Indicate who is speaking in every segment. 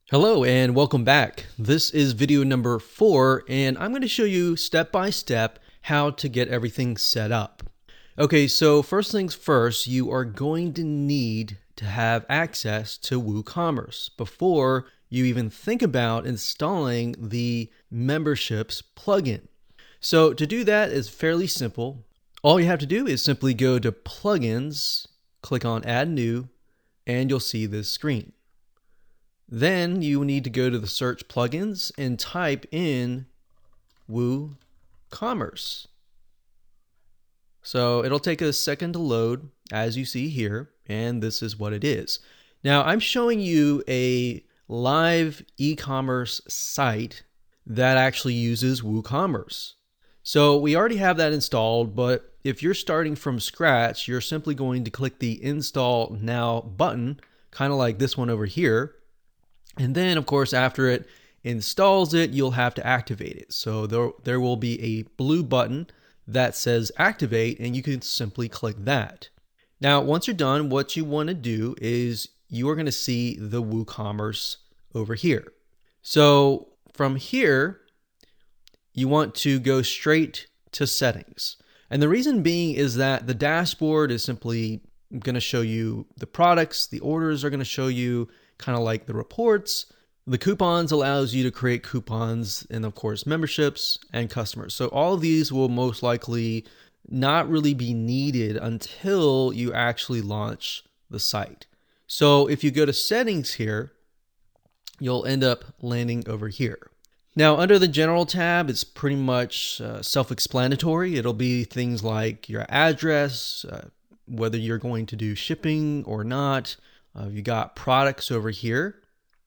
Speaker 1: Hello and welcome back. This is video number 4 and I'm going to show you step by step how to get everything set up. Okay, so first things first, you are going to need to have access to WooCommerce before you even think about installing the memberships plugin. So to do that is fairly simple. All you have to do is simply go to plugins, click on add new, and you'll see this screen. Then you need to go to the search plugins and type in WooCommerce. So it'll take a second to load, as you see here, and this is what it is. Now I'm showing you a live e-commerce site that actually uses WooCommerce. So we already have that installed, but if you're starting from scratch, you're simply going to click the Install Now button, kind of like this one over here. And then, of course, after it installs it, you'll have to activate it. So there will be a blue button that says activate, and you can simply click that. Now, once you're done, what you want to do is you are going to see the WooCommerce over here. So from here, you want to go straight to settings. And the reason being is that the dashboard is simply going to show you the products, the orders are going to show you kind of like the reports. The coupons allows you to create coupons, and of course memberships and customers. So all of these will most likely not really be needed until you actually launch the site. So if you go to settings here, you'll end up landing over here. Now under the general tab, it's pretty much self-explanatory. It'll be things like your address, whether you're going to do shipping or not. You got products over here.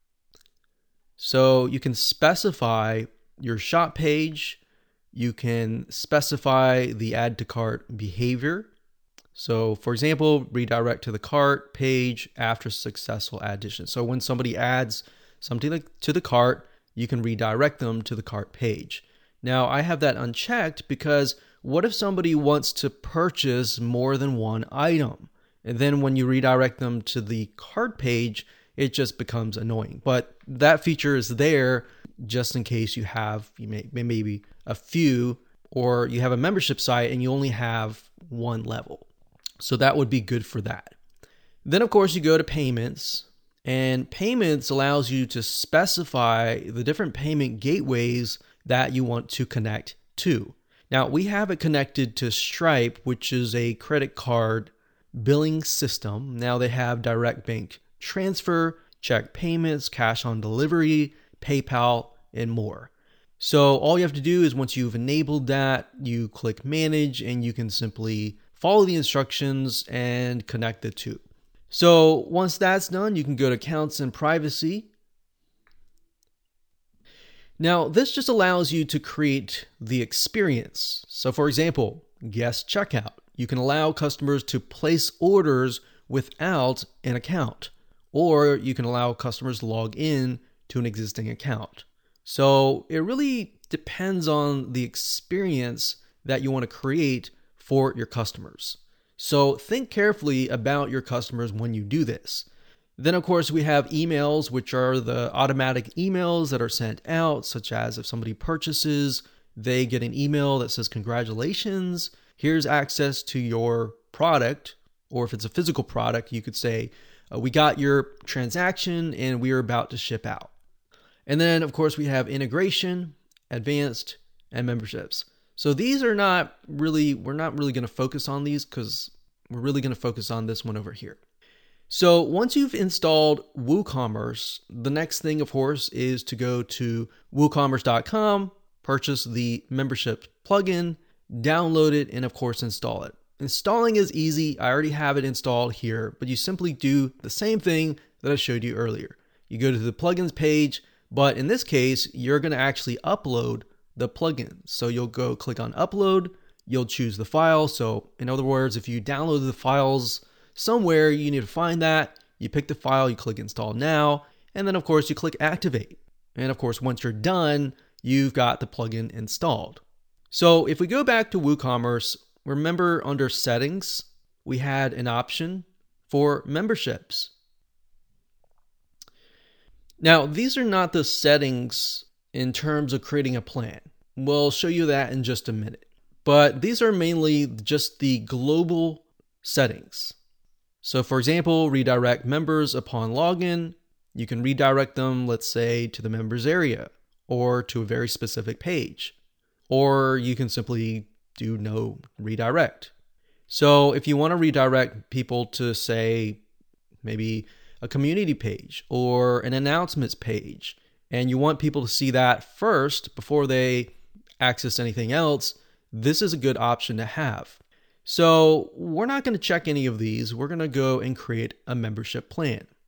Speaker 1: So you can specify your shop page. You can specify the add to cart behavior. So for example, redirect to the cart page after successful addition. So when somebody adds something to the cart, you can redirect them to the cart page. Now I have that unchecked because what if somebody wants to purchase more than one item? And then when you redirect them to the cart page, it just becomes annoying. But that feature is there just in case you have maybe a few, or you have a membership site and you only have one level. So that would be good for that. Then of course you go to payments, and payments allows you to specify the different payment gateways that you want to connect to. Now we have it connected to Stripe, which is a credit card billing system. Now they have direct bank transfer, check payments, cash on delivery, PayPal, and more. So all you have to do is once you've enabled that, you click manage and you can simply follow the instructions and connect the two. So once that's done, you can go to accounts and privacy. Now this just allows you to create the experience. So for example, guest checkout. You can allow customers to place orders without an account, or you can allow customers to log in to an existing account. So it really depends on the experience that you want to create for your customers. So think carefully about your customers when you do this. Then of course we have emails, which are the automatic emails that are sent out, such as if somebody purchases, they get an email that says congratulations. Here's access to your product, or if it's a physical product, you could say, we got your transaction and we are about to ship out. And then, of course, we have integration, advanced, and memberships. So these are not really, we're not really going to focus on these because we're really going to focus on this one over here. So once you've installed WooCommerce, the next thing, of course, is to go to woocommerce.com, purchase the membership plugin, download it, and of course install it. Installing is easy. I already have it installed here, but you simply do the same thing that I showed you earlier. You go to the plugins page, but in this case, you're going to actually upload the plugin. So you'll go click on upload, you'll choose the file. So in other words, if you download the files somewhere, you need to find that. You pick the file, you click install now, and then of course you click activate. And of course, once you're done, you've got the plugin installed. So if we go back to WooCommerce, remember under settings, we had an option for memberships. Now, these are not the settings in terms of creating a plan. We'll show you that in just a minute. But these are mainly just the global settings. So for example, redirect members upon login. You can redirect them, let's say, to the members area or to a very specific page. Or you can simply do no redirect. So if you want to redirect people to, say, maybe a community page or an announcements page, and you want people to see that first before they access anything else, this is a good option to have. So we're not going to check any of these. We're going to go and create a membership plan.